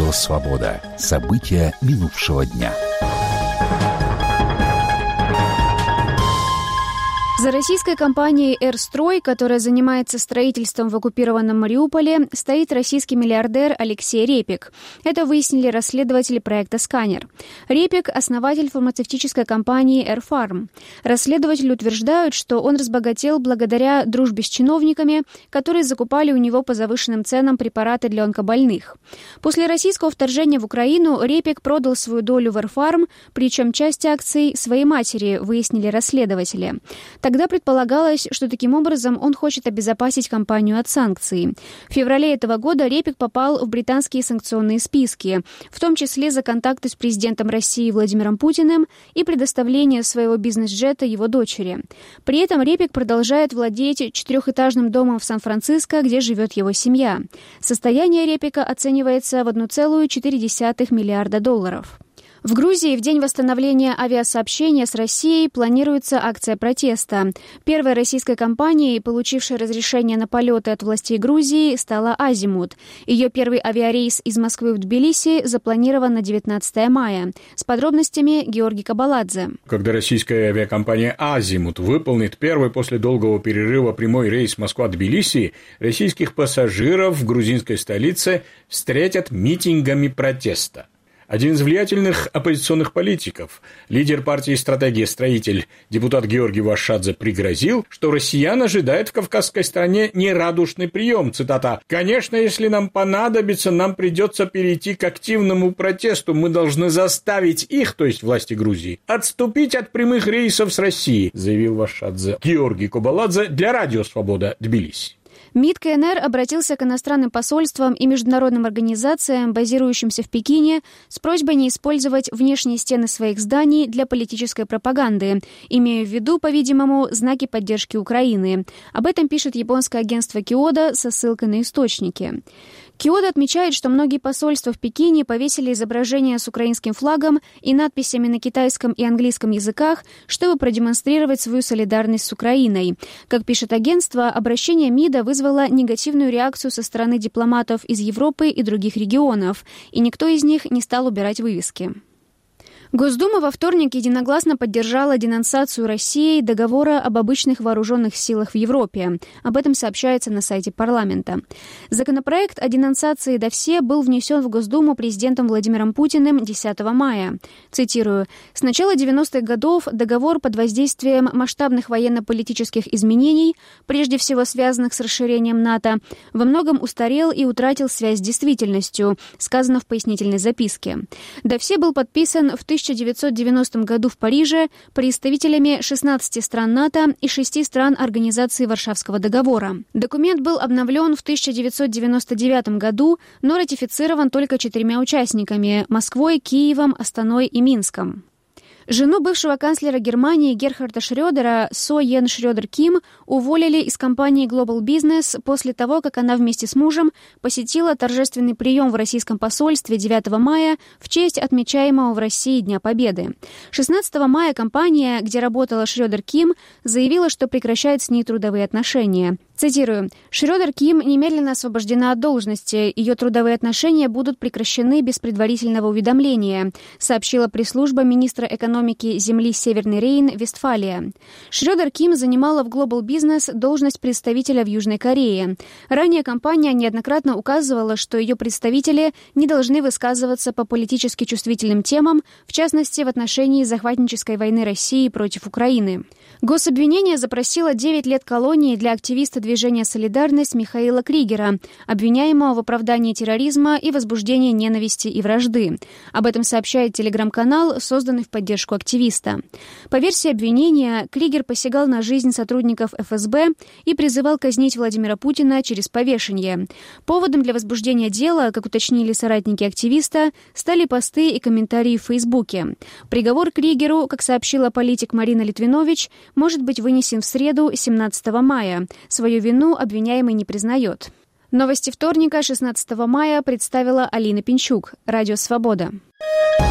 Радио «Свобода». События минувшего дня. За российской компанией «Эрстрой», которая занимается строительством в оккупированном Мариуполе, стоит российский миллиардер Алексей Репик. Это выяснили расследователи проекта «Сканер». Репик – основатель фармацевтической компании «Эрфарм». Расследователи утверждают, что он разбогател благодаря дружбе с чиновниками, которые закупали у него по завышенным ценам препараты для онкобольных. После российского вторжения в Украину Репик продал свою долю в «Эрфарм», причем часть акций своей матери, выяснили расследователи. Тогда предполагалось, что таким образом он хочет обезопасить компанию от санкций. В феврале этого года Репик попал в британские санкционные списки, в том числе за контакты с президентом России Владимиром Путиным и предоставление своего бизнес-джета его дочери. При этом Репик продолжает владеть 4-этажным домом в Сан-Франциско, где живет его семья. Состояние Репика оценивается в $1,4 миллиарда. В Грузии в день восстановления авиасообщения с Россией планируется акция протеста. Первой российской компанией, получившей разрешение на полеты от властей Грузии, стала «Азимут». Ее первый авиарейс из Москвы в Тбилиси запланирован на 19 мая. С подробностями Георгий Кабаладзе. Когда российская авиакомпания «Азимут» выполнит первый после долгого перерыва прямой рейс Москва-Тбилиси, российских пассажиров в грузинской столице встретят митингами протеста. Один из влиятельных оппозиционных политиков, лидер партии «Стратегия строитель», депутат Георгий Вашадзе, пригрозил, что россиян ожидает в кавказской стране нерадушный прием. Цитата: «Конечно, если нам понадобится, нам придется перейти к активному протесту. Мы должны заставить их, то есть власти Грузии, отступить от прямых рейсов с Россией», заявил Вашадзе. Георгий Кабаладзе для Радио «Свобода», Тбилиси. МИД КНР обратился к иностранным посольствам и международным организациям, базирующимся в Пекине, с просьбой не использовать внешние стены своих зданий для политической пропаганды, имея в виду, по-видимому, знаки поддержки Украины. Об этом пишет японское агентство Киода со ссылкой на источники. Киода отмечает, что многие посольства в Пекине повесили изображения с украинским флагом и надписями на китайском и английском языках, чтобы продемонстрировать свою солидарность с Украиной. Как пишет агентство, обращение МИДа вызвало негативную реакцию со стороны дипломатов из Европы и других регионов, и никто из них не стал убирать вывески. Госдума во вторник единогласно поддержала денонсацию Россией договора об обычных вооруженных силах в Европе. Об этом сообщается на сайте парламента. Законопроект о денонсации ДОВСЕ был внесен в Госдуму президентом Владимиром Путиным 10 мая. Цитирую: «С начала 90-х годов договор под воздействием масштабных военно-политических изменений, прежде всего связанных с расширением НАТО, во многом устарел и утратил связь с действительностью», сказано в пояснительной записке. ДОВСЕ был подписан в 1990 году в Париже представителями 16 стран НАТО и 6 стран Организации Варшавского договора. Документ был обновлен в 1999 году, но ратифицирован только 4 участниками – Москвой, Киевом, Астаной и Минском. Жену бывшего канцлера Германии Герхарда Шрёдера, Со Йен Шрёдер-Ким, уволили из компании Global Business после того, как она вместе с мужем посетила торжественный прием в российском посольстве 9 мая в честь отмечаемого в России Дня Победы. 16 мая компания, где работала Шрёдер-Ким, заявила, что прекращает с ней трудовые отношения. Цитирую: «Шрёдер-Ким немедленно освобождена от должности. Ее трудовые отношения будут прекращены без предварительного уведомления», сообщила пресс-служба министра экономики земли Северный Рейн-Вестфалия. Шрёдер-Ким занимала в Global Business должность представителя в Южной Корее. Ранее компания неоднократно указывала, что ее представители не должны высказываться по политически чувствительным темам, в частности, в отношении захватнической войны России против Украины. Гособвинение запросило 9 лет колонии для активиста движения «Солидарность» Михаила Кригера, обвиняемого в оправдании терроризма и возбуждении ненависти и вражды. Об этом сообщает телеграм-канал, созданный в поддержку активиста. По версии обвинения, Кригер посягал на жизнь сотрудников ФСБ и призывал казнить Владимира Путина через повешение. Поводом для возбуждения дела, как уточнили соратники активиста, стали посты и комментарии в Фейсбуке. Приговор Кригеру, как сообщила политик Марина Литвинович, может быть вынесен в среду, 17 мая. Свою вину обвиняемый не признает. Новости вторника, 16 мая, представила Алина Пинчук. Радио «Свобода».